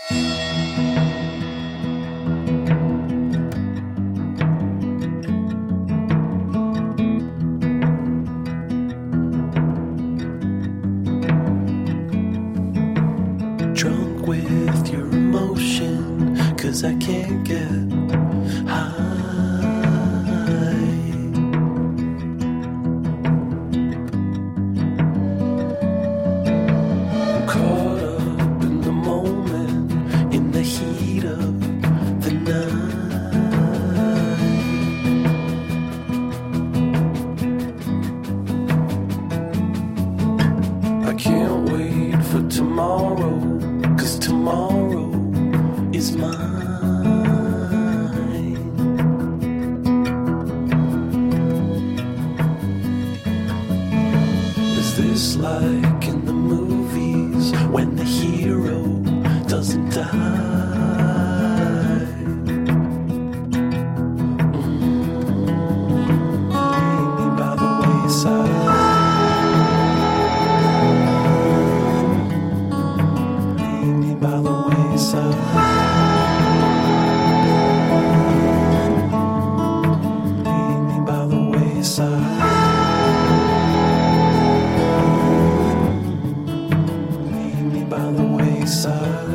Drunk with your emotion, 'cause I can't get high. I'm caught up in the moment, in the heat of the night. I can't wait for tomorrow, 'cause tomorrow is mine. Is this like in the movies when the hero doesn't die? Leave me by the wayside. Leave me by the wayside. Leave me by the wayside. Leave me by the wayside.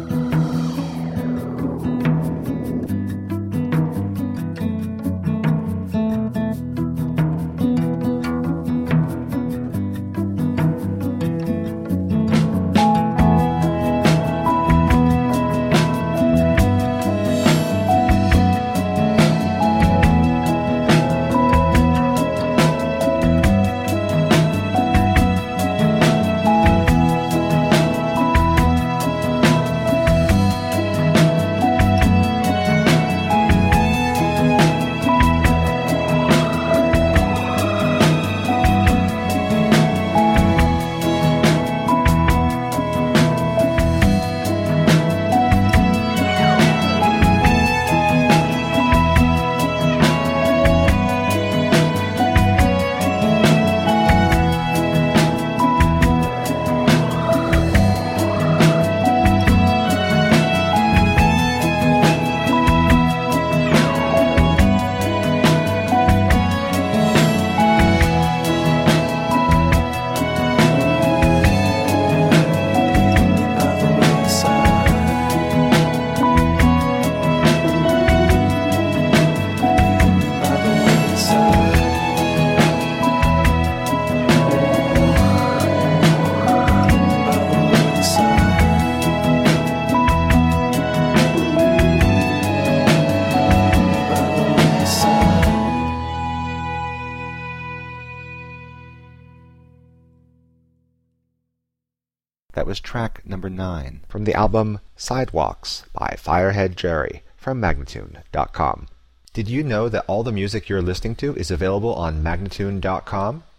That was track number 9 from the album Sidewalks by Firehead Jerry from Magnatune.com. Did you know that all the music you're listening to is available on Magnatune.com?